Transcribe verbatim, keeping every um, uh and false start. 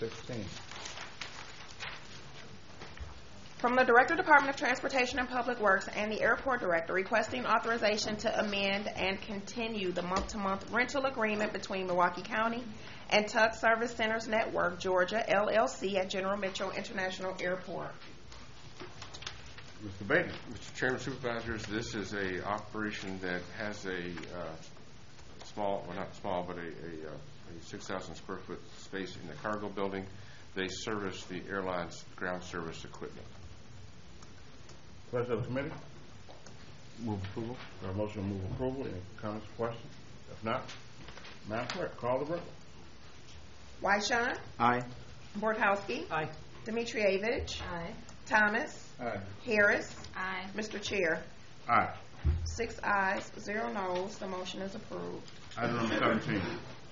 sixteen. From the Director, Department of Transportation and Public Works and the Airport Director requesting authorization to amend and continue the month-to-month rental agreement between Milwaukee County and Tug Service Centers Network, Georgia, L L C at General Mitchell International Airport. Mister Baker. Mister Chairman, Supervisors, this is a operation that has a uh, small, well not small, but a, a, uh, a six thousand square foot space in the cargo building. They service the airline's ground service equipment. Pleasure of the committee. Move approval. Got a motion to move approval. Any comments or questions? If not, Madam Clerk, call the roll. Weishan. Aye. Borkowski. Aye. Dimitrievich. Aye. Thomas. Aye. Harris. Aye. Mister Chair. Aye. Six ayes, zero noes. The motion is approved. Item number seventeen.